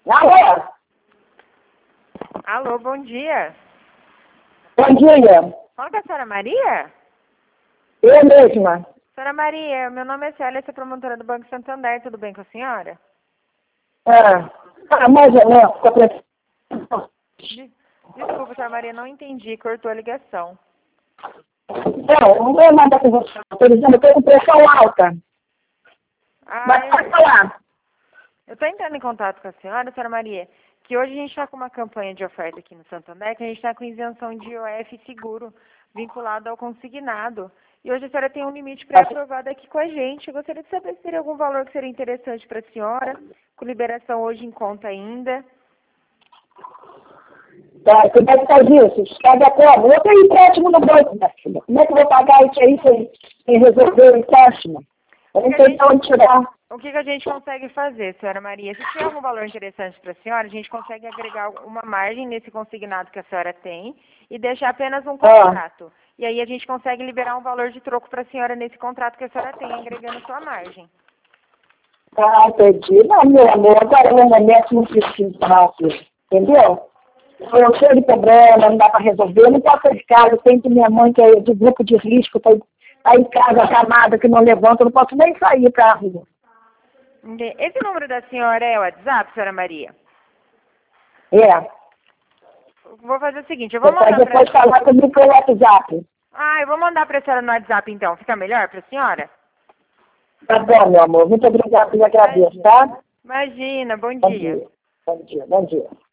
Alô? Alô, bom dia. Bom dia. Fala com a senhora Maria? Eu mesma. Senhora Maria, meu nome é Célia, sou promotora do Banco Santander, tudo bem com a senhora? Mais ou menos. Desculpa, senhora Maria, não entendi, cortou a ligação. Não vou mandar com você. Por exemplo, eu estou com pressão alta. Mas pode falar. Eu estou entrando em contato com a senhora Maria, que hoje a gente está com uma campanha de oferta aqui no Santander, que a gente está com isenção de IOF seguro, vinculado ao consignado. E hoje a senhora tem um limite pré-aprovado aqui com a gente. Eu gostaria de saber se teria algum valor que seria interessante para a senhora, com liberação hoje em conta ainda. Tá, como é que faz isso? Paga como? Eu tenho empréstimo no banco, minha filha. Como é que eu vou pagar isso aí sem resolver o empréstimo? Eu não sei de onde tirar. O que a gente consegue fazer, senhora Maria? Se tiver algum valor interessante para a senhora, a gente consegue agregar uma margem nesse consignado que a senhora tem e deixar apenas um contrato. E aí a gente consegue liberar um valor de troco para a senhora nesse contrato que a senhora tem, agregando sua margem. Entendi. Não, meu amor, agora no momento não preciso rápido. Entendeu? Eu cheio de problema, não dá para resolver. Eu não posso sair de casa. Eu tenho que minha mãe, que é de grupo de risco, tá em casa, acamada, que não levanta. Eu não posso nem sair para a rua. Esse número da senhora é o WhatsApp, senhora Maria? É. Vou fazer o seguinte, eu vou Você mandar pode depois falar comigo pelo WhatsApp. eu vou mandar para a senhora no WhatsApp então. Fica melhor para a senhora? Tá bom, meu amor. Muito obrigada, eu agradeço, tá? Imagina, bom Bom dia. dia. Bom dia, bom dia.